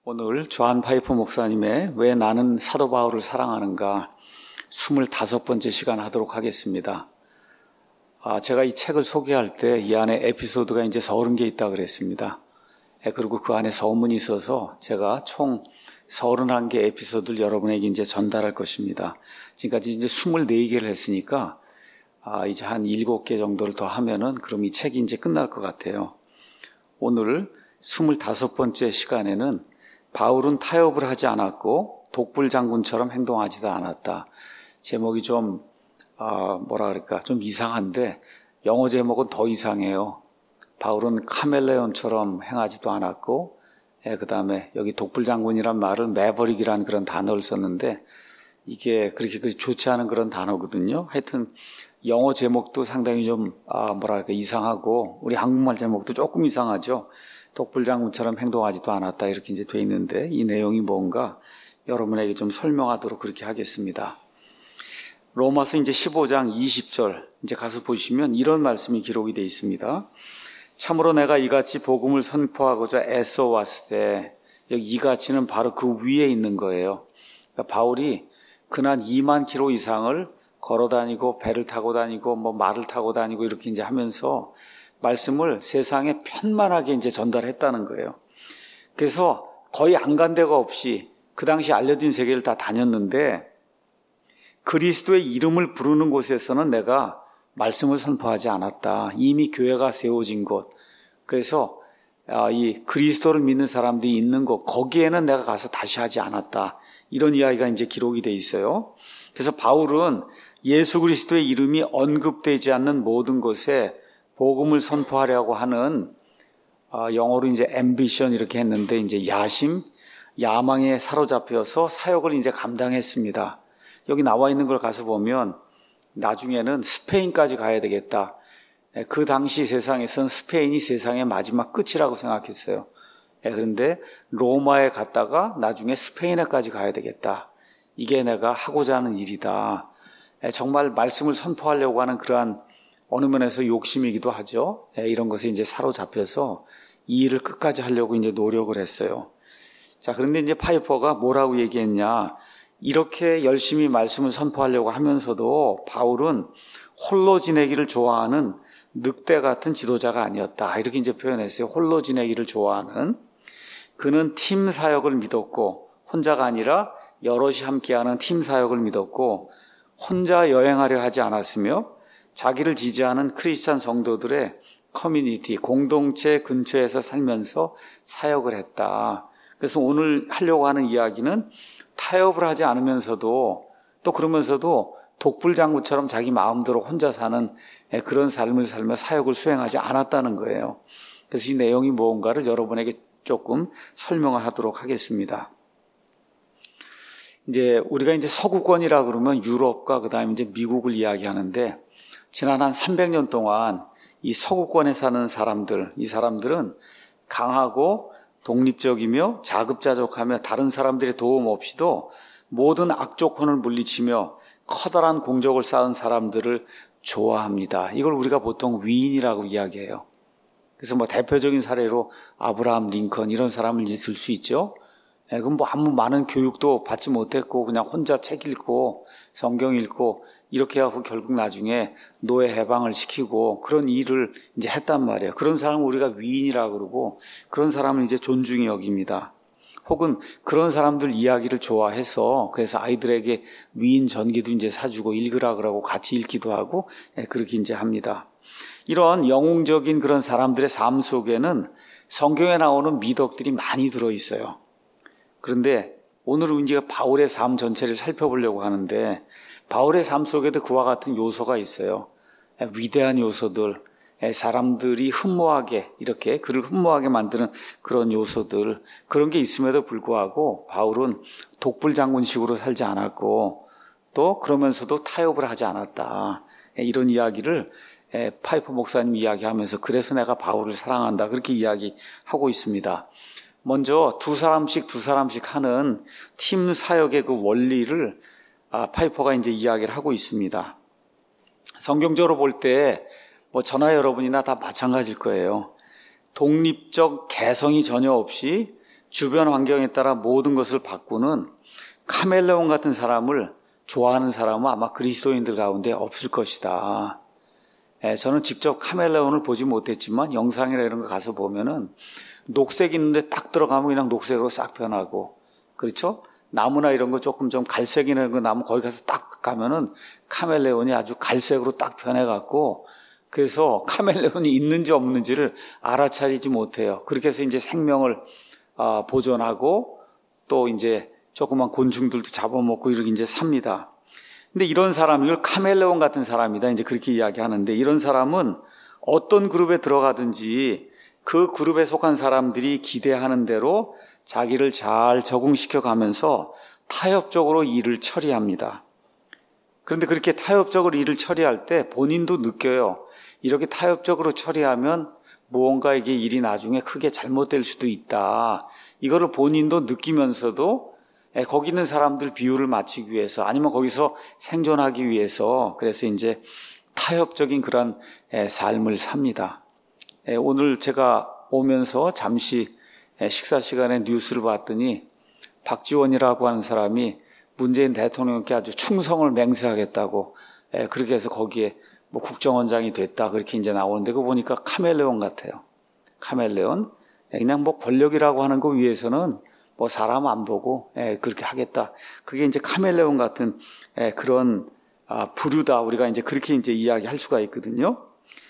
오늘 조한 파이퍼 목사님의 왜 나는 사도 바울을 사랑하는가 25번째 시간 하도록 하겠습니다. 제가 이 책을 소개할 때 이 안에 에피소드가 이제 30개 있다고 그랬습니다. 그리고 그 안에 서문이 있어서 제가 총 31개 에피소드를 여러분에게 이제 전달할 것입니다. 지금까지 이제 24개를 했으니까 이제 한 7개 정도를 더 하면은 그럼 이 책이 이제 끝날 것 같아요. 오늘 25번째 시간에는 바울은 타협을 하지 않았고 독불 장군처럼 행동하지도 않았다. 제목이 좀 좀 이상한데 영어 제목은 더 이상해요. 바울은 카멜레온처럼 행하지도 않았고 그 다음에 여기 독불 장군이란 말을 매버릭이라는 그런 단어를 썼는데 이게 그렇게 좋지 않은 그런 단어거든요. 하여튼 영어 제목도 상당히 좀 이상하고 우리 한국말 제목도 조금 이상하죠. 독불 장군처럼 행동하지도 않았다 이렇게 이제 돼 있는데 이 내용이 뭔가 여러분에게 좀 설명하도록 그렇게 하겠습니다. 로마서 이제 15장 20절 이제 가서 보시면 이런 말씀이 기록이 되어 있습니다. 참으로 내가 이같이 복음을 선포하고자 애써 왔을 때 여기 이같이는 바로 그 위에 있는 거예요. 그러니까 바울이 그날 2만 킬로 이상을 걸어 다니고 배를 타고 다니고 말을 타고 다니고 이렇게 이제 하면서 말씀을 세상에 편만하게 이제 전달했다는 거예요. 그래서 거의 안 간 데가 없이 그 당시 알려진 세계를 다 다녔는데 그리스도의 이름을 부르는 곳에서는 내가 말씀을 선포하지 않았다. 이미 교회가 세워진 곳. 그래서 이 그리스도를 믿는 사람들이 있는 곳, 거기에는 내가 가서 다시 하지 않았다. 이런 이야기가 이제 기록이 돼 있어요. 그래서 바울은 예수 그리스도의 이름이 언급되지 않는 모든 곳에 복음을 선포하려고 하는 영어로 이제 ambition 이렇게 했는데 이제 야심, 야망에 사로잡혀서 사역을 이제 감당했습니다. 여기 나와 있는 걸 가서 보면 나중에는 스페인까지 가야 되겠다. 그 당시 세상에서는 스페인이 세상의 마지막 끝이라고 생각했어요. 그런데 로마에 갔다가 나중에 스페인에까지 가야 되겠다. 이게 내가 하고자 하는 일이다. 정말 말씀을 선포하려고 하는 그러한 어느 면에서 욕심이기도 하죠. 이런 것에 이제 사로잡혀서 이 일을 끝까지 하려고 이제 노력을 했어요. 자, 그런데 이제 파이퍼가 뭐라고 얘기했냐. 이렇게 열심히 말씀을 선포하려고 하면서도 바울은 홀로 지내기를 좋아하는 늑대 같은 지도자가 아니었다. 이렇게 이제 표현했어요. 홀로 지내기를 좋아하는. 그는 팀 사역을 믿었고 혼자가 아니라 여럿이 함께하는 팀 사역을 믿었고 혼자 여행하려 하지 않았으며 자기를 지지하는 크리스찬 성도들의 커뮤니티, 공동체 근처에서 살면서 사역을 했다. 그래서 오늘 하려고 하는 이야기는 타협을 하지 않으면서도 또 그러면서도 독불 장군처럼 자기 마음대로 혼자 사는 그런 삶을 살며 사역을 수행하지 않았다는 거예요. 그래서 이 내용이 무언가를 여러분에게 조금 설명을 하도록 하겠습니다. 이제 우리가 이제 서구권이라 그러면 유럽과 그다음에 이제 미국을 이야기하는데 지난 한 300년 동안 이 서구권에 사는 사람들, 이 사람들은 강하고 독립적이며 자급자족하며 다른 사람들의 도움 없이도 모든 악조건을 물리치며 커다란 공적을 쌓은 사람들을 좋아합니다. 이걸 우리가 보통 위인이라고 이야기해요. 그래서 대표적인 사례로 아브라함 링컨 이런 사람을 있을 수 있죠. 그럼 아무 많은 교육도 받지 못했고 그냥 혼자 책 읽고 성경 읽고 이렇게 하고 결국 나중에 노예 해방을 시키고 그런 일을 이제 했단 말이에요. 그런 사람을 우리가 위인이라고 그러고 그런 사람을 이제 존중히 여깁니다. 혹은 그런 사람들 이야기를 좋아해서 그래서 아이들에게 위인 전기도 이제 사주고 읽으라 그러고 같이 읽기도 하고 그렇게 이제 합니다. 이런 영웅적인 그런 사람들의 삶 속에는 성경에 나오는 미덕들이 많이 들어있어요. 그런데 오늘은 이제 바울의 삶 전체를 살펴보려고 하는데 바울의 삶 속에도 그와 같은 요소가 있어요. 위대한 요소들, 사람들이 흠모하게 이렇게 그를 흠모하게 만드는 그런 요소들 그런 게 있음에도 불구하고 바울은 독불 장군식으로 살지 않았고 또 그러면서도 타협을 하지 않았다. 이런 이야기를 파이퍼 목사님 이야기하면서 그래서 내가 바울을 사랑한다 그렇게 이야기하고 있습니다. 먼저 두 사람씩 하는 팀 사역의 그 원리를 파이퍼가 이제 이야기를 하고 있습니다. 성경적으로 볼 때 저나 여러분이나 다 마찬가지일 거예요. 독립적 개성이 전혀 없이 주변 환경에 따라 모든 것을 바꾸는 카멜레온 같은 사람을 좋아하는 사람은 아마 그리스도인들 가운데 없을 것이다. 저는 직접 카멜레온을 보지 못했지만 영상이나 이런 거 가서 보면은 녹색 있는데 딱 들어가면 그냥 녹색으로 싹 변하고, 그렇죠? 나무나 이런 거 조금 좀 갈색이나 이런 거 나무 거기 가서 딱 가면은 카멜레온이 아주 갈색으로 딱 변해갖고, 그래서 카멜레온이 있는지 없는지를 알아차리지 못해요. 그렇게 해서 이제 생명을 보존하고 또 이제 조그만 곤충들도 잡아먹고 이렇게 이제 삽니다. 근데 이런 사람, 이걸 카멜레온 같은 사람이다 이제 그렇게 이야기하는데, 이런 사람은 어떤 그룹에 들어가든지 그 그룹에 속한 사람들이 기대하는 대로 자기를 잘 적응시켜 가면서 타협적으로 일을 처리합니다. 그런데 그렇게 타협적으로 일을 처리할 때 본인도 느껴요. 이렇게 타협적으로 처리하면 무언가 이게 일이 나중에 크게 잘못될 수도 있다. 이거를 본인도 느끼면서도 거기 있는 사람들 비율을 맞추기 위해서, 아니면 거기서 생존하기 위해서, 그래서 이제 타협적인 그런 삶을 삽니다. 오늘 제가 오면서 잠시 식사 시간에 뉴스를 봤더니 박지원이라고 하는 사람이 문재인 대통령께 아주 충성을 맹세하겠다고 그렇게 해서 거기에 뭐 국정원장이 됐다 그렇게 이제 나오는데, 그거 보니까 카멜레온 같아요. 카멜레온. 그냥 뭐 권력이라고 하는 거 위해서는 뭐 사람 안 보고 그렇게 하겠다. 그게 이제 카멜레온 같은 그런 부류다. 우리가 이제 그렇게 이제 이야기할 수가 있거든요.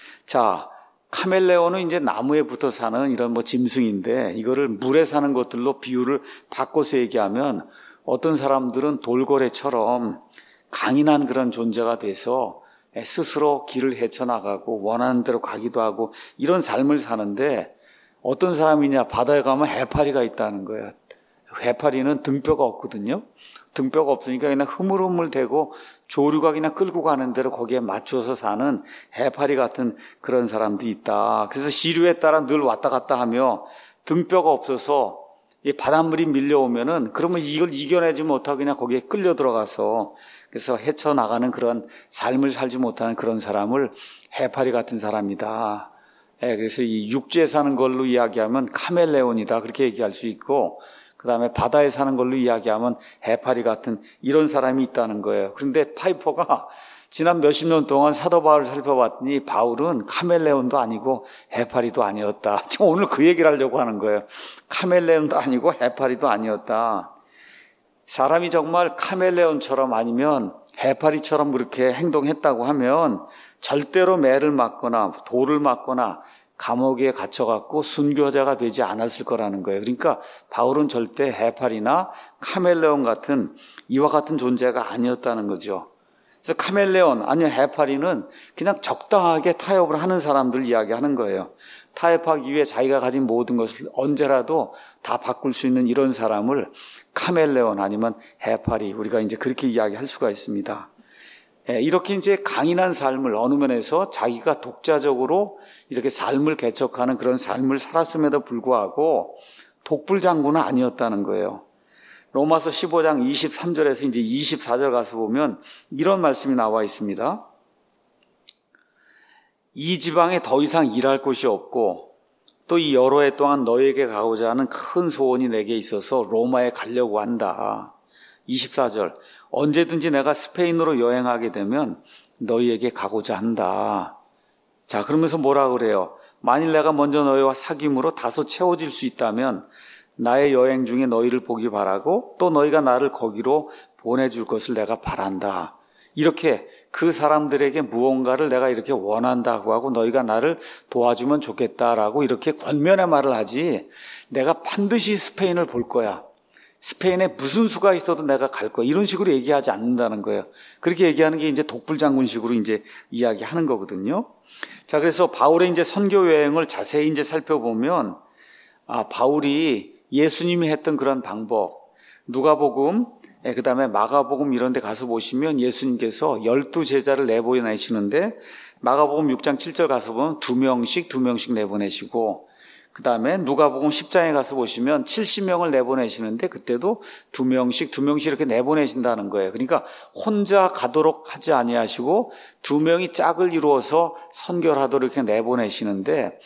자, 카멜레온은 이제 나무에 붙어 사는 이런 뭐 짐승인데, 이거를 물에 사는 것들로 비유를 바꿔서 얘기하면 어떤 사람들은 돌고래처럼 강인한 그런 존재가 돼서 스스로 길을 헤쳐나가고 원하는 대로 가기도 하고 이런 삶을 사는데, 어떤 사람이냐, 바다에 가면 해파리가 있다는 거예요. 해파리는 등뼈가 없거든요. 등뼈가 없으니까 그냥 흐물흐물대고 조류가 그냥 끌고 가는 대로 거기에 맞춰서 사는 해파리 같은 그런 사람도 있다. 그래서 시류에 따라 늘 왔다 갔다 하며 등뼈가 없어서 이 바닷물이 밀려오면은 그러면 이걸 이겨내지 못하고 그냥 거기에 끌려 들어가서 그래서 헤쳐나가는 그런 삶을 살지 못하는 그런 사람을 해파리 같은 사람이다. 그래서 이 육지에 사는 걸로 이야기하면 카멜레온이다 그렇게 얘기할 수 있고, 그 다음에 바다에 사는 걸로 이야기하면 해파리 같은 이런 사람이 있다는 거예요. 그런데 파이퍼가 지난 몇십 년 동안 사도 바울을 살펴봤더니 바울은 카멜레온도 아니고 해파리도 아니었다. 지금 오늘 그 얘기를 하려고 하는 거예요. 카멜레온도 아니고 해파리도 아니었다. 사람이 정말 카멜레온처럼 아니면 해파리처럼 그렇게 행동했다고 하면 절대로 매를 맞거나 돌을 맞거나 감옥에 갇혀갖고 순교자가 되지 않았을 거라는 거예요. 그러니까 바울은 절대 해파리나 카멜레온 같은 이와 같은 존재가 아니었다는 거죠. 그래서 카멜레온 아니면 해파리는 그냥 적당하게 타협을 하는 사람들 이야기하는 거예요. 타협하기 위해 자기가 가진 모든 것을 언제라도 다 바꿀 수 있는 이런 사람을 카멜레온 아니면 해파리, 우리가 이제 그렇게 이야기할 수가 있습니다. 이렇게 이제 강인한 삶을 어느 면에서 자기가 독자적으로 이렇게 삶을 개척하는 그런 삶을 살았음에도 불구하고 독불장군은 아니었다는 거예요. 로마서 15장 23절에서 이제 24절 가서 보면 이런 말씀이 나와 있습니다. 이 지방에 더 이상 일할 곳이 없고 또 이 여러 해 동안 너에게 가고자 하는 큰 소원이 내게 있어서 로마에 가려고 한다. 24절. 언제든지 내가 스페인으로 여행하게 되면 너희에게 가고자 한다. 자, 그러면서 뭐라 그래요? 만일 내가 먼저 너희와 사귐으로 다소 채워질 수 있다면 나의 여행 중에 너희를 보기 바라고 또 너희가 나를 거기로 보내줄 것을 내가 바란다. 이렇게 그 사람들에게 무언가를 내가 이렇게 원한다고 하고 너희가 나를 도와주면 좋겠다라고 이렇게 권면의 말을 하지, 내가 반드시 스페인을 볼 거야, 스페인에 무슨 수가 있어도 내가 갈 거야, 이런 식으로 얘기하지 않는다는 거예요. 그렇게 얘기하는 게 이제 독불장군식으로 이제 이야기하는 거거든요. 자, 그래서 바울의 이제 선교 여행을 자세히 이제 살펴보면 바울이 예수님이 했던 그런 방법, 누가복음, 그 다음에 마가복음 이런 데 가서 보시면 예수님께서 12제자를 내보내시는데 마가복음 6장 7절 가서 보면 2명씩 내보내시고, 그 다음에 누가복음 10장에 가서 보시면 70명을 내보내시는데 그때도 2명씩 이렇게 내보내신다는 거예요. 그러니까 혼자 가도록 하지 아니하시고 2명이 짝을 이루어서 선교를 하도록 이렇게 내보내시는데,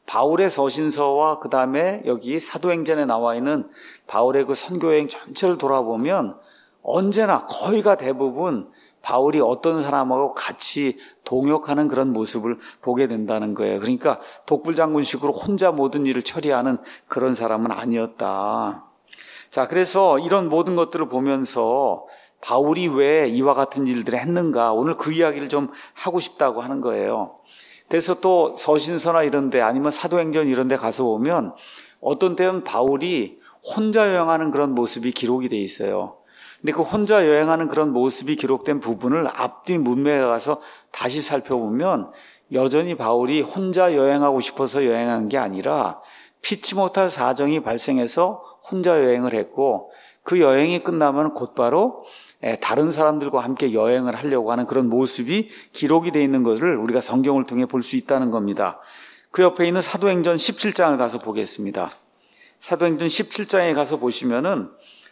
바울의 서신서와 그 다음에 여기 사도행전에 나와 있는 바울의 그 선교여행 전체를 돌아보면 언제나 거의가 대부분 바울이 어떤 사람하고 같이 동역하는 그런 모습을 보게 된다는 거예요. 그러니까 독불장군식으로 혼자 모든 일을 처리하는 그런 사람은 아니었다. 자, 그래서 이런 모든 것들을 보면서 바울이 왜 이와 같은 일들을 했는가, 오늘 그 이야기를 좀 하고 싶다고 하는 거예요. 그래서 또 서신서나 이런 데 아니면 사도행전 이런 데 가서 보면 어떤 때는 바울이 혼자 여행하는 그런 모습이 기록이 돼 있어요. 근데 그 혼자 여행하는 그런 모습이 기록된 부분을 앞뒤 문맥에 가서 다시 살펴보면 여전히 바울이 혼자 여행하고 싶어서 여행한 게 아니라 피치 못할 사정이 발생해서 혼자 여행을 했고, 그 여행이 끝나면 곧바로 다른 사람들과 함께 여행을 하려고 하는 그런 모습이 기록이 되어 있는 것을 우리가 성경을 통해 볼 수 있다는 겁니다. 그 옆에 있는 사도행전 17장을 가서 보겠습니다. 사도행전 17장에 가서 보시면은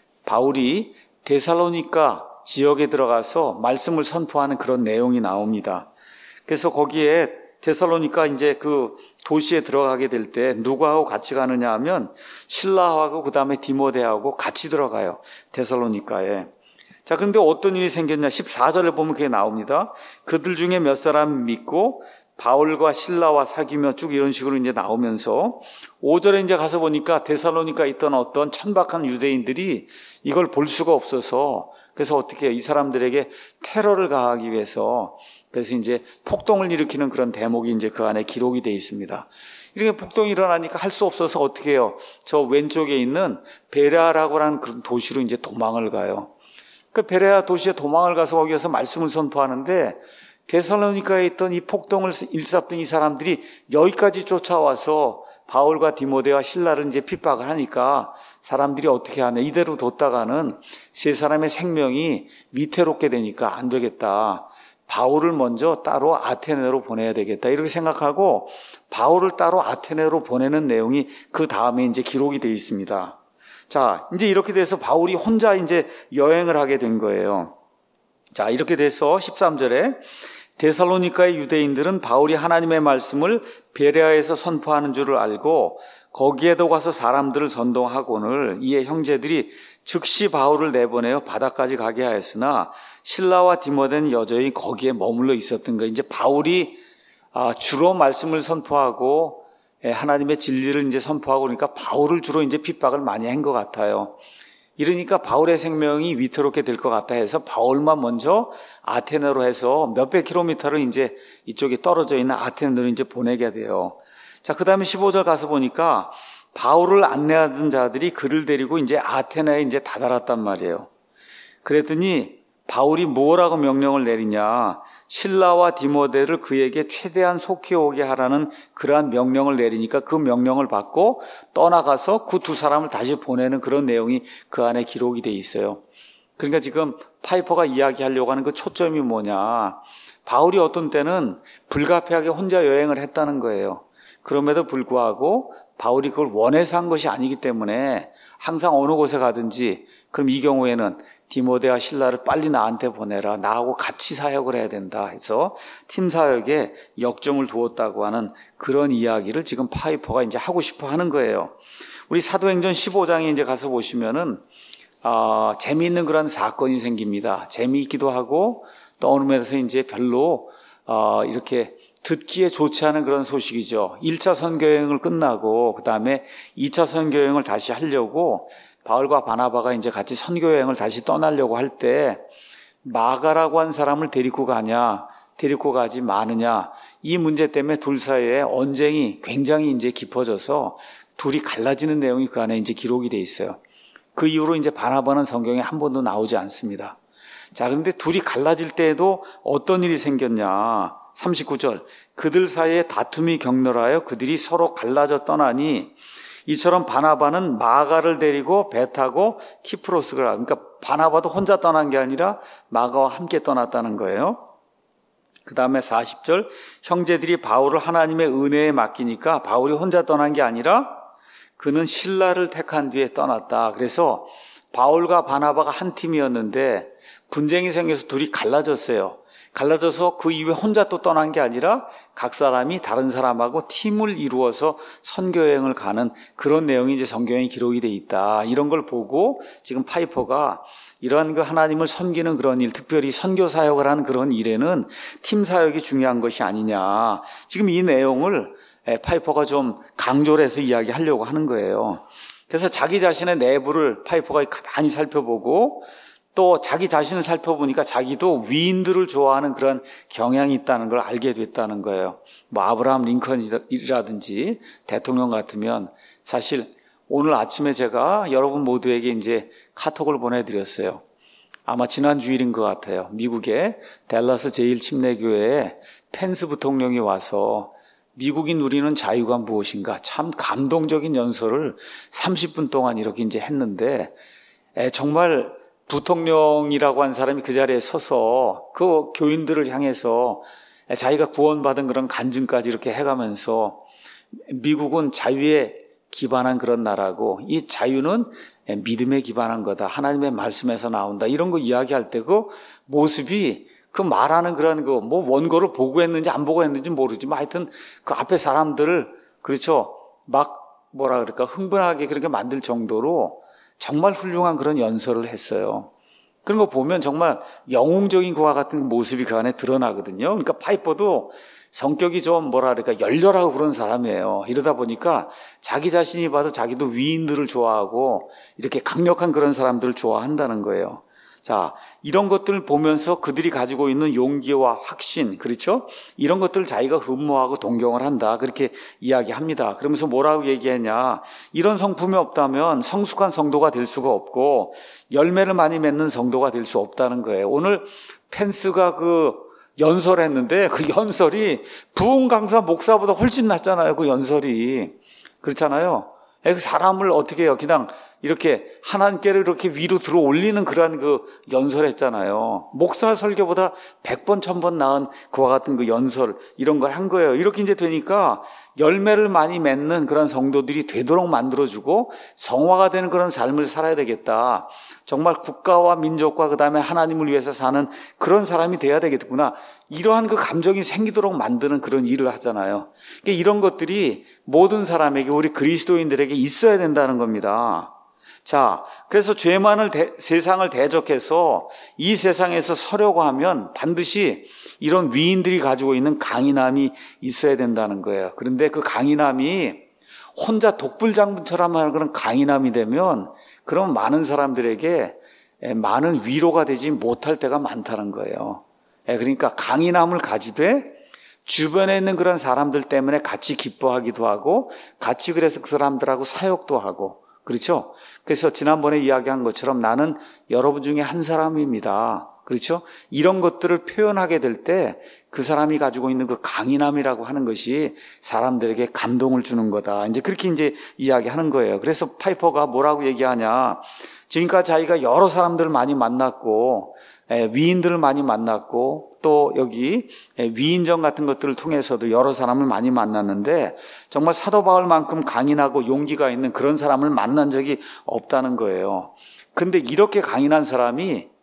바울이 데살로니가 지역에 들어가서 말씀을 선포하는 그런 내용이 나옵니다. 그래서 거기에 데살로니가 이제 그 도시에 들어가게 될 때 누구하고 같이 가느냐 하면 실라하고 그 다음에 디모데하고 같이 들어가요. 데살로니가에. 자, 그런데 어떤 일이 생겼냐? 14절에 보면 그게 나옵니다. 그들 중에 몇 사람 믿고 바울과 실라와 사귀며 쭉 이런 식으로 이제 나오면서 5절에 이제 가서 보니까 데살로니가에 있던 어떤 천박한 유대인들이 이걸 볼 수가 없어서, 그래서 어떻게 해요? 이 사람들에게 테러를 가하기 위해서 그래서 이제 폭동을 일으키는 그런 대목이 이제 그 안에 기록이 되어 있습니다. 이렇게 폭동이 일어나니까 할 수 없어서 어떻게 해요? 저 왼쪽에 있는 베레아라고 하는 그런 도시로 이제 도망을 가요. 그 베레아 도시에 도망을 가서 거기에서 말씀을 선포하는데 데살로니가에 있던 이 폭동을 일삼던 이 사람들이 여기까지 쫓아와서 바울과 디모데와 실라를 이제 핍박을 하니까 사람들이 어떻게 하냐, 이대로 뒀다가는 세 사람의 생명이 위태롭게 되니까 안 되겠다. 바울을 먼저 따로 아테네로 보내야 되겠다. 이렇게 생각하고 바울을 따로 아테네로 보내는 내용이 그 다음에 이제 기록이 되어 있습니다. 자, 이제 이렇게 돼서 바울이 혼자 이제 여행을 하게 된 거예요. 자, 이렇게 돼서 13절에 데살로니가의 유대인들은 바울이 하나님의 말씀을 베레아에서 선포하는 줄을 알고 거기에도 가서 사람들을 선동하고는 이에 형제들이 즉시 바울을 내보내어 바다까지 가게 하였으나 실라와 디모데는 여전히 거기에 머물러 있었던 거예요. 이제 바울이 주로 말씀을 선포하고 하나님의 진리를 이제 선포하고 그러니까 바울을 주로 이제 핍박을 많이 한 것 같아요. 이러니까 바울의 생명이 위태롭게 될 것 같다 해서 바울만 먼저 아테네로 해서 몇백 킬로미터를 이제 이쪽에 떨어져 있는 아테네로 이제 보내게 돼요. 자, 그 다음에 15절 가서 보니까 바울을 안내하던 자들이 그를 데리고 이제 아테네에 이제 다다랐단 말이에요. 그랬더니 바울이 뭐라고 명령을 내리냐? 실라와 디모데를 그에게 최대한 속히 오게 하라는 그러한 명령을 내리니까 그 명령을 받고 떠나가서 그 두 사람을 다시 보내는 그런 내용이 그 안에 기록이 돼 있어요. 그러니까 지금 파이퍼가 이야기하려고 하는 그 초점이 뭐냐? 바울이 어떤 때는 불가피하게 혼자 여행을 했다는 거예요. 그럼에도 불구하고 바울이 그걸 원해서 한 것이 아니기 때문에 항상 어느 곳에 가든지 그럼 이 경우에는 디모데와 실라를 빨리 나한테 보내라. 나하고 같이 사역을 해야 된다 해서 팀 사역에 역점을 두었다고 하는 그런 이야기를 지금 파이퍼가 이제 하고 싶어 하는 거예요. 우리 사도행전 15장에 이제 가서 보시면은, 재미있는 그런 사건이 생깁니다. 재미있기도 하고 또 어느 면에서 이제 별로, 이렇게 듣기에 좋지 않은 그런 소식이죠. 1차 선교여행을 끝나고 그 다음에 2차 선교여행을 다시 하려고 바울과 바나바가 이제 같이 선교여행을 다시 떠나려고 할 때 마가라고 한 사람을 데리고 가냐, 데리고 가지 마느냐, 이 문제 때문에 둘 사이에 언쟁이 굉장히 이제 깊어져서 둘이 갈라지는 내용이 그 안에 이제 기록이 돼 있어요. 그 이후로 이제 바나바는 성경에 한 번도 나오지 않습니다. 자, 그런데 둘이 갈라질 때에도 어떤 일이 생겼냐? 39절. 그들 사이에 다툼이 격렬하여 그들이 서로 갈라져 떠나니 이처럼 바나바는 마가를 데리고 배 타고 키프로스를, 그러니까 바나바도 혼자 떠난 게 아니라 마가와 함께 떠났다는 거예요. 그 다음에 40절. 형제들이 바울을 하나님의 은혜에 맡기니까 바울이 혼자 떠난 게 아니라 그는 실라를 택한 뒤에 떠났다. 그래서 바울과 바나바가 한 팀이었는데 분쟁이 생겨서 둘이 갈라졌어요. 갈라져서 그 이후에 혼자 또 떠난 게 아니라 각 사람이 다른 사람하고 팀을 이루어서 선교여행을 가는 그런 내용이 이제 성경에 기록이 돼 있다. 이런 걸 보고 지금 파이퍼가 이러한 그 하나님을 섬기는 그런 일, 특별히 선교 사역을 하는 그런 일에는 팀 사역이 중요한 것이 아니냐. 지금 이 내용을 파이퍼가 좀 강조를 해서 이야기하려고 하는 거예요. 그래서 자기 자신의 내부를 파이퍼가 가만히 살펴보고 또 자기 자신을 살펴보니까 자기도 위인들을 좋아하는 그런 경향이 있다는 걸 알게 됐다는 거예요. 뭐 아브라함 링컨이라든지 대통령 같으면 사실 오늘 아침에 제가 여러분 모두에게 이제 카톡을 보내드렸어요. 아마 지난 주일인 것 같아요. 미국의 댈러스 제1침례교회에 펜스 부통령이 와서 미국이 누리는 자유가 무엇인가 참 감동적인 연설을 30분 동안 이렇게 이제 했는데 정말 부통령이라고 한 사람이 그 자리에 서서 그 교인들을 향해서 자기가 구원받은 그런 간증까지 이렇게 해가면서 미국은 자유에 기반한 그런 나라고 이 자유는 믿음에 기반한 거다. 하나님의 말씀에서 나온다. 이런 거 이야기할 때 그 모습이 그 말하는 그런 거 뭐 원고를 보고 했는지 안 보고 했는지 모르지만 하여튼 그 앞에 사람들을 그렇죠. 막 뭐라 그럴까 흥분하게 그렇게 만들 정도로 정말 훌륭한 그런 연설을 했어요. 그런 거 보면 정말 영웅적인 그와 같은 모습이 그 안에 드러나거든요. 그러니까 파이퍼도 성격이 좀 뭐라 그럴까 열렬하고 그런 사람이에요. 이러다 보니까 자기 자신이 봐도 자기도 위인들을 좋아하고 이렇게 강력한 그런 사람들을 좋아한다는 거예요. 자, 이런 것들을 보면서 그들이 가지고 있는 용기와 확신, 그렇죠? 이런 것들을 자기가 흠모하고 동경을 한다. 그렇게 이야기합니다. 그러면서 뭐라고 얘기했냐? 이런 성품이 없다면 성숙한 성도가 될 수가 없고 열매를 많이 맺는 성도가 될 수 없다는 거예요. 오늘 펜스가 그 연설했는데 그 연설이 부흥 강사 목사보다 훨씬 낫잖아요. 그 연설이. 그렇잖아요. 그 사람을 어떻게 해요? 그냥 이렇게 하나님께를 이렇게 위로 들어 올리는 그러한 그 연설했잖아요. 목사 설교보다 100번, 1000번 나은 그와 같은 그 연설 이런 걸 한 거예요. 이렇게 이제 되니까 열매를 많이 맺는 그런 성도들이 되도록 만들어주고 성화가 되는 그런 삶을 살아야 되겠다. 정말 국가와 민족과 그다음에 하나님을 위해서 사는 그런 사람이 돼야 되겠구나. 이러한 그 감정이 생기도록 만드는 그런 일을 하잖아요. 그러니까 이런 것들이 모든 사람에게 우리 그리스도인들에게 있어야 된다는 겁니다. 자, 그래서 죄 많은 세상을 대적해서 이 세상에서 서려고 하면 반드시 이런 위인들이 가지고 있는 강인함이 있어야 된다는 거예요. 그런데 그 강인함이 혼자 독불장군처럼 하는 그런 강인함이 되면 그럼 많은 사람들에게 많은 위로가 되지 못할 때가 많다는 거예요. 그러니까 강인함을 가지되 주변에 있는 그런 사람들 때문에 같이 기뻐하기도 하고 같이 그래서 그 사람들하고 사역도 하고 그렇죠? 그래서 지난번에 이야기한 것처럼 나는 여러분 중에 한 사람입니다. 그렇죠? 이런 것들을 표현하게 될 때 그 사람이 가지고 있는 그 강인함이라고 하는 것이 사람들에게 감동을 주는 거다. 이제 그렇게 이제 이야기하는 거예요. 그래서 파이퍼가 뭐라고 얘기하냐? 지금까지 자기가 여러 사람들을 많이 만났고 위인들을 많이 만났고 또 여기 위인전 같은 것들을 통해서도 여러 사람을 많이 만났는데 정말 사도 바울만큼 강인하고 용기가 있는 그런 사람을 만난 적이 없다는 거예요. 근데 이렇게 강인한 사람이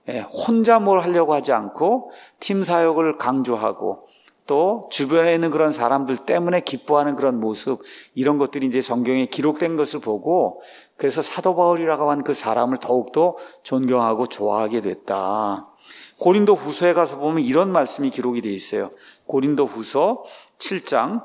혼자 뭘 하려고 하지 않고 팀 사역을 강조하고 또 주변에 있는 그런 사람들 때문에 기뻐하는 그런 모습 이런 것들이 이제 성경에 기록된 것을 보고 그래서 사도 바울이라고 한 그 사람을 더욱더 존경하고 좋아하게 됐다. 고린도 후서에 가서 보면 이런 말씀이 기록이 되어 있어요. 고린도 후서 7장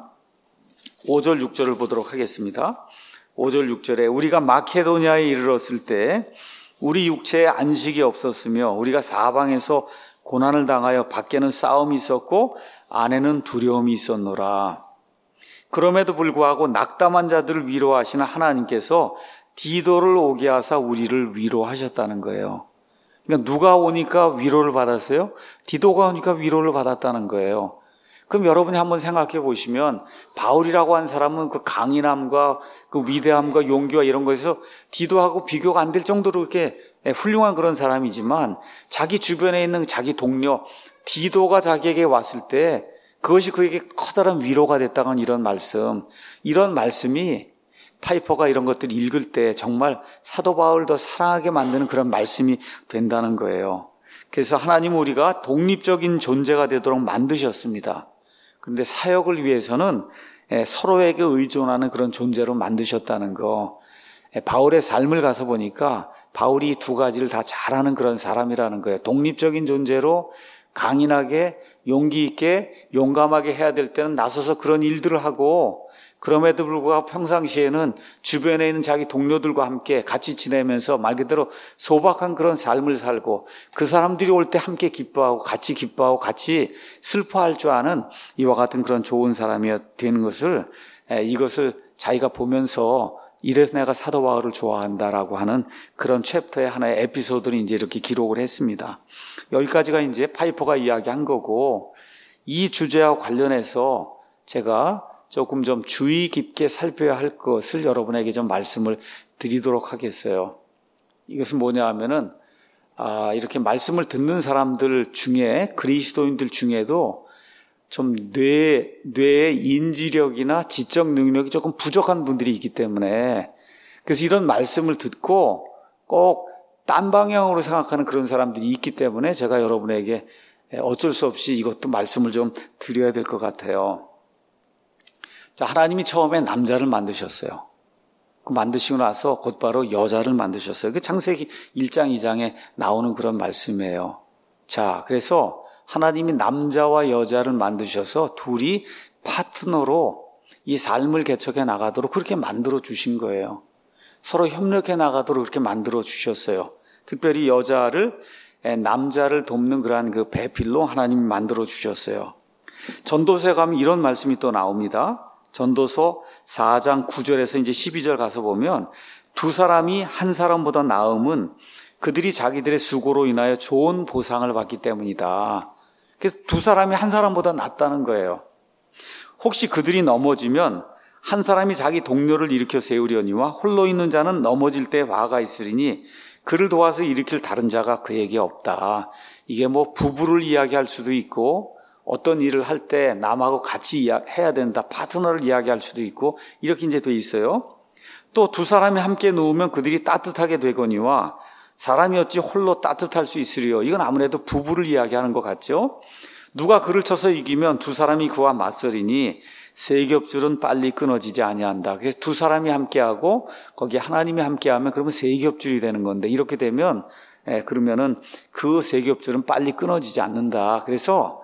5절 6절을 보도록 하겠습니다. 5절 6절에 우리가 마케도니아에 이르렀을 때 우리 육체에 안식이 없었으며 우리가 사방에서 고난을 당하여 밖에는 싸움이 있었고 안에는 두려움이 있었노라. 그럼에도 불구하고 낙담한 자들을 위로하시는 하나님께서 디도를 오게 하사 우리를 위로하셨다는 거예요. 그러니까 누가 오니까 위로를 받았어요? 디도가 오니까 위로를 받았다는 거예요. 그럼 여러분이 한번 생각해 보시면 바울이라고 한 사람은 그 강인함과 그 위대함과 용기와 이런 것에서 디도하고 비교가 안 될 정도로 이렇게 훌륭한 그런 사람이지만 자기 주변에 있는 자기 동료 디도가 자기에게 왔을 때 그것이 그에게 커다란 위로가 됐다는 이런 말씀이 파이퍼가 이런 것들을 읽을 때 정말 사도 바울을 더 사랑하게 만드는 그런 말씀이 된다는 거예요. 그래서 하나님은 우리가 독립적인 존재가 되도록 만드셨습니다. 그런데 사역을 위해서는 서로에게 의존하는 그런 존재로 만드셨다는 거. 바울의 삶을 가서 보니까 바울이 두 가지를 다 잘하는 그런 사람이라는 거예요. 독립적인 존재로 강인하게 용기 있게 용감하게 해야 될 때는 나서서 그런 일들을 하고, 그럼에도 불구하고 평상시에는 주변에 있는 자기 동료들과 함께 같이 지내면서 말 그대로 소박한 그런 삶을 살고, 그 사람들이 올 때 함께 기뻐하고 같이 슬퍼할 줄 아는 이와 같은 그런 좋은 사람이 되는 것을, 이것을 자기가 보면서 이래서 내가 사도 바울을 좋아한다라고 하는 그런 챕터의 하나의 에피소드를 이제 이렇게 기록을 했습니다. 여기까지가 이제 파이퍼가 이야기한 거고, 이 주제와 관련해서 제가 조금 좀 주의 깊게 살펴야 할 것을 여러분에게 좀 말씀을 드리도록 하겠어요. 이것은 뭐냐 하면은, 이렇게 말씀을 듣는 사람들 중에, 그리스도인들 중에도 좀 뇌의 인지력이나 지적 능력이 조금 부족한 분들이 있기 때문에, 그래서 이런 말씀을 듣고 꼭 딴 방향으로 생각하는 그런 사람들이 있기 때문에 제가 여러분에게 어쩔 수 없이 이것도 말씀을 좀 드려야 될 것 같아요. 자, 하나님이 처음에 남자를 만드셨어요. 그 만드시고 나서 곧바로 여자를 만드셨어요. 그 창세기 1장 2장에 나오는 그런 말씀이에요. 자, 그래서 하나님이 남자와 여자를 만드셔서 둘이 파트너로 이 삶을 개척해 나가도록 그렇게 만들어 주신 거예요. 서로 협력해 나가도록 그렇게 만들어 주셨어요. 특별히 여자를 남자를 돕는 그러한 그 배필로 하나님이 만들어 주셨어요. 전도서에 가면 이런 말씀이 또 나옵니다. 전도서 4장 9절에서 이제 12절 가서 보면, 두 사람이 한 사람보다 나음은 그들이 자기들의 수고로 인하여 좋은 보상을 받기 때문이다. 그래서 두 사람이 한 사람보다 낫다는 거예요. 혹시 그들이 넘어지면 한 사람이 자기 동료를 일으켜 세우려니와 홀로 있는 자는 넘어질 때 화가 있으리니 그를 도와서 일으킬 다른 자가 그에게 없다. 이게 뭐 부부를 이야기할 수도 있고, 어떤 일을 할 때 남하고 같이 해야 된다, 파트너를 이야기할 수도 있고, 이렇게 이제 돼 있어요. 또 두 사람이 함께 누우면 그들이 따뜻하게 되거니와 사람이 어찌 홀로 따뜻할 수 있으리요. 이건 아무래도 부부를 이야기하는 것 같죠. 누가 그를 쳐서 이기면 두 사람이 그와 맞서리니 세 겹줄은 빨리 끊어지지 아니한다. 그래서 두 사람이 함께하고 거기에 하나님이 함께하면 그러면 세 겹줄이 되는 건데, 이렇게 되면 그러면은 그 세 겹줄은 빨리 끊어지지 않는다. 그래서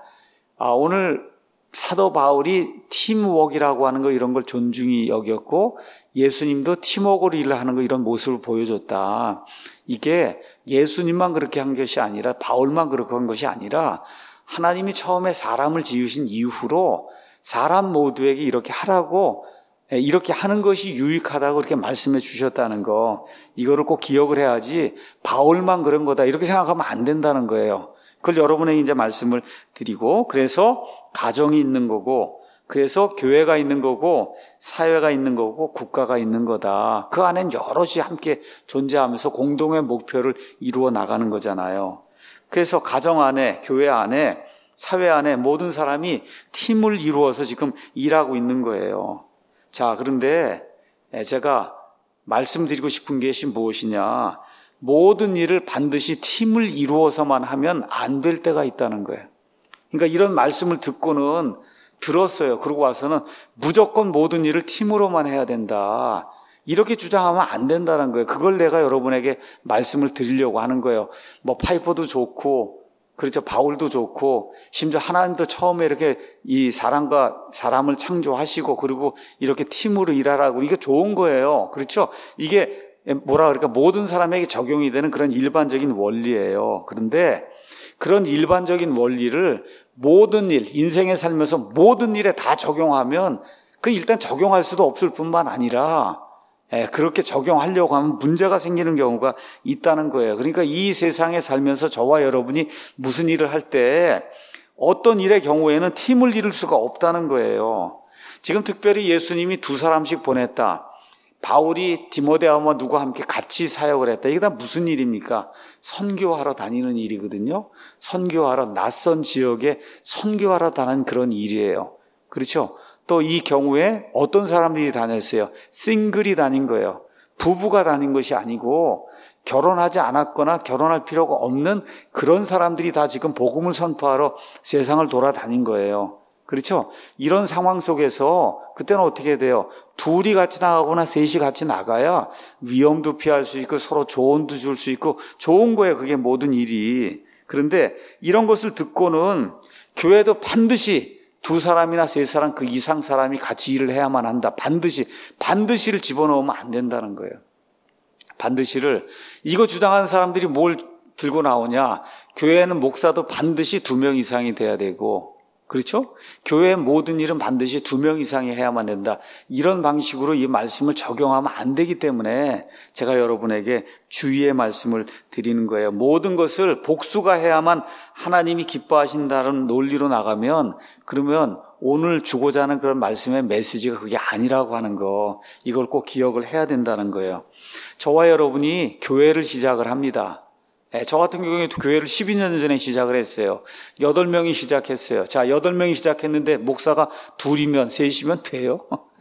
오늘 사도 바울이 팀워크라고 하는 거, 이런 걸 존중히 여겼고, 예수님도 팀워크로 일을 하는 거, 이런 모습을 보여줬다. 이게 예수님만 그렇게 한 것이 아니라, 바울만 그렇게 한 것이 아니라, 하나님이 처음에 사람을 지으신 이후로 사람 모두에게 이렇게 하라고, 이렇게 하는 것이 유익하다고 이렇게 말씀해 주셨다는 거, 이거를 꼭 기억을 해야지 바울만 그런 거다 이렇게 생각하면 안 된다는 거예요. 그걸 여러분에게 이제 말씀을 드리고, 그래서 가정이 있는 거고, 그래서 교회가 있는 거고, 사회가 있는 거고, 국가가 있는 거다. 그 안엔 여럿이 함께 존재하면서 공동의 목표를 이루어 나가는 거잖아요. 그래서 가정 안에, 교회 안에, 사회 안에 모든 사람이 팀을 이루어서 지금 일하고 있는 거예요. 자, 그런데 제가 말씀드리고 싶은 것이 무엇이냐? 모든 일을 반드시 팀을 이루어서만 하면 안 될 때가 있다는 거예요. 그러니까 이런 말씀을 듣고는 들었어요. 그러고 와서는 무조건 모든 일을 팀으로만 해야 된다, 이렇게 주장하면 안 된다는 거예요. 그걸 내가 여러분에게 말씀을 드리려고 하는 거예요. 뭐 파이퍼도 좋고, 그렇죠, 바울도 좋고, 심지어 하나님도 처음에 이렇게 이 사람과 사람을 창조하시고, 그리고 이렇게 팀으로 일하라고, 이게 좋은 거예요. 그렇죠? 이게 그러니까 모든 사람에게 적용이 되는 그런 일반적인 원리예요. 그런데 그런 일반적인 원리를 모든 일, 인생에 살면서 모든 일에 다 적용하면 그 일단 적용할 수도 없을 뿐만 아니라 그렇게 적용하려고 하면 문제가 생기는 경우가 있다는 거예요. 그러니까 이 세상에 살면서 저와 여러분이 무슨 일을 할 때 어떤 일의 경우에는 팀을 이룰 수가 없다는 거예요. 지금 특별히 예수님이 두 사람씩 보냈다. 바울이 디모데와 누구와 함께 같이 사역을 했다. 이게 다 무슨 일입니까? 선교하러 다니는 일이거든요. 선교하러, 낯선 지역에 선교하러 다니는 그런 일이에요. 그렇죠? 또 이 경우에 어떤 사람들이 다녔어요? 싱글이 다닌 거예요. 부부가 다닌 것이 아니고 결혼하지 않았거나 결혼할 필요가 없는 그런 사람들이 다 지금 복음을 선포하러 세상을 돌아다닌 거예요. 그렇죠? 이런 상황 속에서 그때는 어떻게 돼요? 둘이 같이 나가거나 셋이 같이 나가야 위험도 피할 수 있고 서로 조언도 줄 수 있고 좋은 거예요. 그게 모든 일이. 그런데 이런 것을 듣고는 교회도 반드시 두 사람이나 세 사람 그 이상 사람이 같이 일을 해야만 한다. 반드시를 집어넣으면 안 된다는 거예요. 반드시를. 이거 주장하는 사람들이 뭘 들고 나오냐? 교회에는 목사도 반드시 2명 이상이 돼야 되고, 그렇죠? 교회의 모든 일은 반드시 2명 이상이 해야만 된다. 이런 방식으로 이 말씀을 적용하면 안 되기 때문에 제가 여러분에게 주의의 말씀을 드리는 거예요. 모든 것을 복수가 해야만 하나님이 기뻐하신다는 논리로 나가면 그러면 오늘 주고자 하는 그런 말씀의 메시지가 그게 아니라고 하는 거, 이걸 꼭 기억을 해야 된다는 거예요. 저와 여러분이 교회를 시작을 합니다. 저 같은 경우에도 교회를 12년 전에 시작을 했어요. 8명이 시작했어요. 자, 8명이 시작했는데 목사가 2이면 3이면 돼요?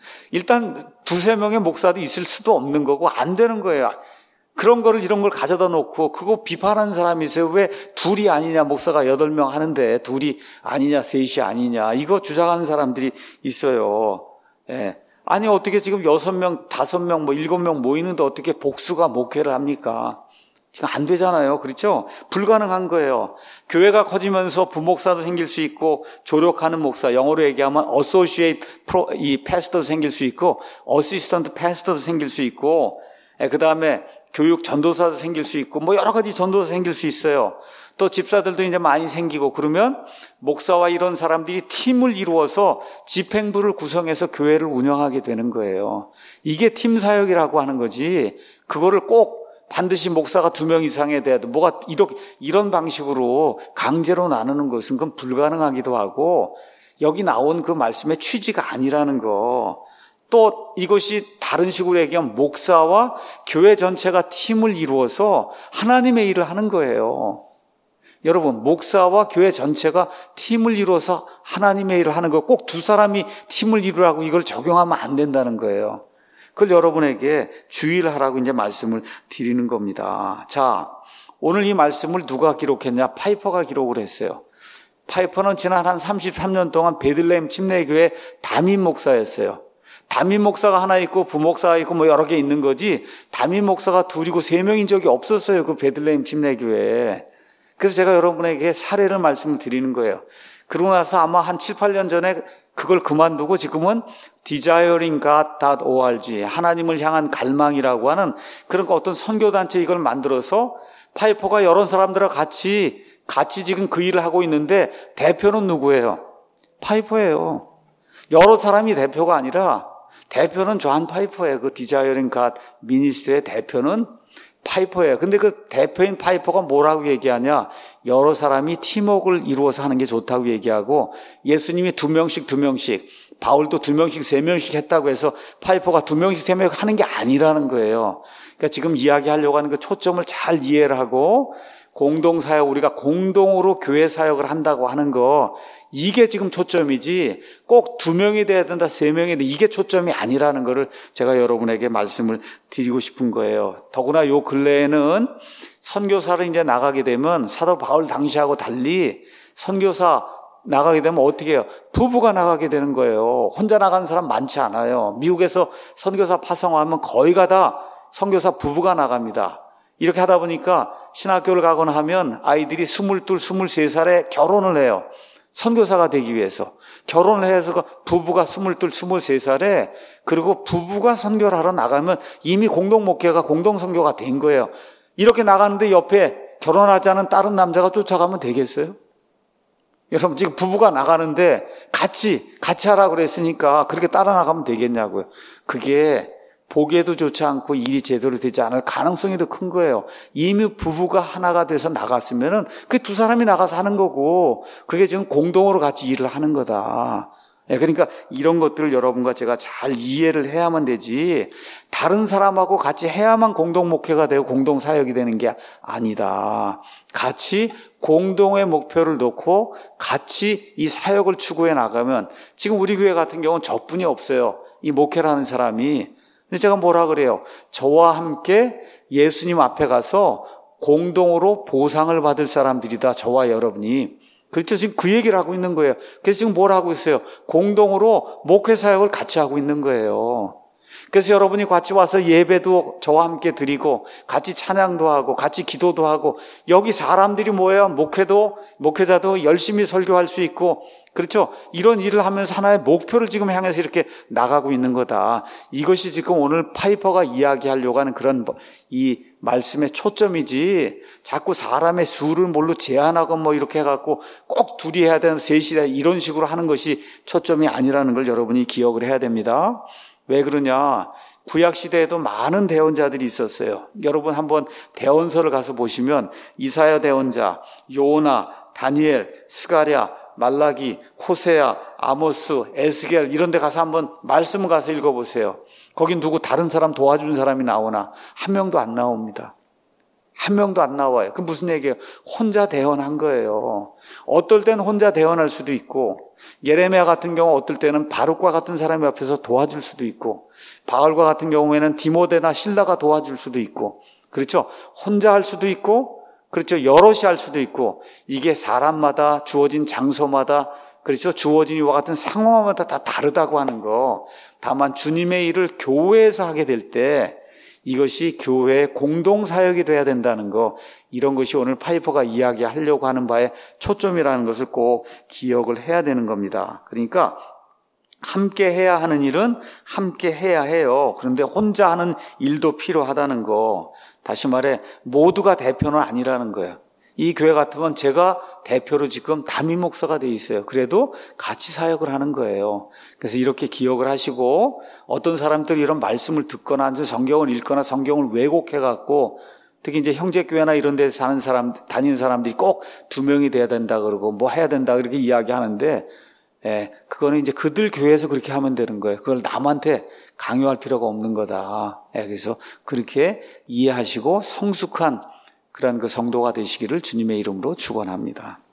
일단 2-3명의 목사도 있을 수도 없는 거고 안 되는 거예요. 그런 거를 이런 걸 가져다 놓고 그거 비판하는 사람이 있어요. 왜 2이 아니냐, 목사가 8명 하는데 2이 아니냐, 3이 아니냐, 이거 주장하는 사람들이 있어요. 예. 아니 어떻게 지금 6명, 5명, 7명 모이는데 어떻게 복수가 목회를 합니까? 지금 안 되잖아요. 그렇죠? 불가능한 거예요. 교회가 커지면서 부목사도 생길 수 있고 조력하는 목사, 영어로 얘기하면 associate 이 패스터도 생길 수 있고 어시스턴트 패스터도 생길 수 있고 그다음에 교육 전도사도 생길 수 있고 여러 가지 전도사 생길 수 있어요. 또 집사들도 이제 많이 생기고 그러면 목사와 이런 사람들이 팀을 이루어서 집행부를 구성해서 교회를 운영하게 되는 거예요. 이게 팀 사역이라고 하는 거지. 그거를 꼭 반드시 목사가 2명 이상에 돼야 돼. 뭐가 이런 방식으로 강제로 나누는 것은 그건 불가능하기도 하고 여기 나온 그 말씀의 취지가 아니라는 거. 또 이것이 다른 식으로 얘기하면 목사와 교회 전체가 팀을 이루어서 하나님의 일을 하는 거예요. 여러분, 목사와 교회 전체가 팀을 이루어서 하나님의 일을 하는 거, 꼭 2사람이 팀을 이루라고 이걸 적용하면 안 된다는 거예요. 그걸 여러분에게 주의를 하라고 이제 말씀을 드리는 겁니다. 자, 오늘 이 말씀을 누가 기록했냐? 파이퍼가 기록을 했어요. 파이퍼는 지난 한 33년 동안 베들레헴 침례교회 담임 목사였어요. 담임 목사가 하나 있고 부목사가 있고 여러 개 있는 거지 담임 목사가 2이고 3명인 적이 없었어요. 그 베들레헴 침례교회에. 그래서 제가 여러분에게 사례를 말씀을 드리는 거예요. 그러고 나서 아마 한 7-8년 전에 그걸 그만두고 지금은 desiringgod.org, 하나님을 향한 갈망이라고 하는 그런 어떤 선교단체 이걸 만들어서 파이퍼가 여러 사람들과 같이 지금 그 일을 하고 있는데 대표는 누구예요? 파이퍼예요. 여러 사람이 대표가 아니라 대표는 존 파이퍼예요. 그 Desiring God 미니스트리의 대표는 파이퍼예요. 근데 그 대표인 파이퍼가 뭐라고 얘기하냐? 여러 사람이 팀워크를 이루어서 하는 게 좋다고 얘기하고 예수님이 2명씩, 바울도 2명씩, 3명씩 했다고 해서 파이퍼가 2명씩, 3명씩 하는 게 아니라는 거예요. 그러니까 지금 이야기하려고 하는 그 초점을 잘 이해를 하고 공동사역, 우리가 공동으로 교회 사역을 한다고 하는 거, 이게 지금 초점이지 꼭 2명이 돼야 된다, 3명이 된다, 이게 초점이 아니라는 거를 제가 여러분에게 말씀을 드리고 싶은 거예요. 더구나 요 근래에는 선교사를 이제 나가게 되면 사도 바울 당시하고 달리 선교사 나가게 되면 어떻게 해요? 부부가 나가게 되는 거예요. 혼자 나가는 사람 많지 않아요. 미국에서 선교사 파송하면 거의가 다 선교사 부부가 나갑니다. 이렇게 하다 보니까 신학교를 가거나 하면 아이들이 22, 23살에 결혼을 해요. 선교사가 되기 위해서. 결혼을 해서 부부가 22, 23살에 그리고 부부가 선교를 하러 나가면 이미 공동목회가 공동선교가 된 거예요. 이렇게 나가는데 옆에 결혼하지 않은 다른 남자가 쫓아가면 되겠어요? 여러분 지금 부부가 나가는데 같이 하라고 그랬으니까 그렇게 따라 나가면 되겠냐고요. 그게 보기에도 좋지 않고 일이 제대로 되지 않을 가능성이 더 큰 거예요. 이미 부부가 하나가 돼서 나갔으면은 그 2사람이 나가서 하는 거고 그게 지금 공동으로 같이 일을 하는 거다. 그러니까 이런 것들을 여러분과 제가 잘 이해를 해야만 되지 다른 사람하고 같이 해야만 공동목회가 되고 공동사역이 되는 게 아니다. 같이 공동의 목표를 놓고 같이 이 사역을 추구해 나가면 지금 우리 교회 같은 경우는 저뿐이 없어요. 이 목회를 하는 사람이 근데 제가 뭐라 그래요? 저와 함께 예수님 앞에 가서 공동으로 보상을 받을 사람들이다. 저와 여러분이. 그렇죠. 지금 그 얘기를 하고 있는 거예요. 그래서 지금 뭘 하고 있어요? 공동으로 목회 사역을 같이 하고 있는 거예요. 그래서 여러분이 같이 와서 예배도 저와 함께 드리고 같이 찬양도 하고 같이 기도도 하고 여기 사람들이 모여야 목회자도 열심히 설교할 수 있고 그렇죠. 이런 일을 하면서 하나의 목표를 지금 향해서 이렇게 나가고 있는 거다. 이것이 지금 오늘 파이퍼가 이야기하려고 하는 그런 이 말씀의 초점이지 자꾸 사람의 수를 뭘로 제한하고 뭐 이렇게 해갖고 꼭 둘이 해야 되는 셋이 이런 식으로 하는 것이 초점이 아니라는 걸 여러분이 기억을 해야 됩니다. 왜 그러냐? 구약시대에도 많은 대언자들이 있었어요. 여러분 한번 대언서를 가서 보시면 이사야 대언자, 요나, 다니엘, 스가랴, 말라기, 호세아, 아모스, 에스겔 이런 데 가서 한번 말씀을 가서 읽어보세요. 거긴 누구 다른 사람 도와주는 사람이 나오나? 한 명도 안 나옵니다. 한 명도 안 나와요. 그 무슨 얘기예요? 혼자 대언한 거예요. 어떨 때는 혼자 대언할 수도 있고 예레미야 같은 경우 어떨 때는 바룩과 같은 사람이 앞에서 도와줄 수도 있고 바울과 같은 경우에는 디모데나 실라가 도와줄 수도 있고 그렇죠. 혼자 할 수도 있고 그렇죠. 여럿이 할 수도 있고 이게 사람마다 주어진 장소마다 그렇죠. 주어진 이와 같은 상황마다 다 다르다고 하는 거. 다만 주님의 일을 교회에서 하게 될 때 이것이 교회의 공동사역이 돼야 된다는 거, 이런 것이 오늘 파이퍼가 이야기하려고 하는 바의 초점이라는 것을 꼭 기억을 해야 되는 겁니다. 그러니까 함께 해야 하는 일은 함께 해야 해요. 그런데 혼자 하는 일도 필요하다는 거, 다시 말해 모두가 대표는 아니라는 거예요. 이 교회 같으면 제가 대표로 지금 담임 목사가 돼 있어요. 그래도 같이 사역을 하는 거예요. 그래서 이렇게 기억을 하시고 어떤 사람들이 이런 말씀을 듣거나 성경을 읽거나 성경을 왜곡해갖고 특히 이제 형제교회나 이런 데 사는 사람, 다니는 사람들이 꼭 2명이 돼야 된다 그러고 뭐 해야 된다 그렇게 이야기하는데 그거는 이제 그들 교회에서 그렇게 하면 되는 거예요. 그걸 남한테 강요할 필요가 없는 거다. 그래서 그렇게 이해하시고 성숙한 그런 그 성도가 되시기를 주님의 이름으로 축원합니다.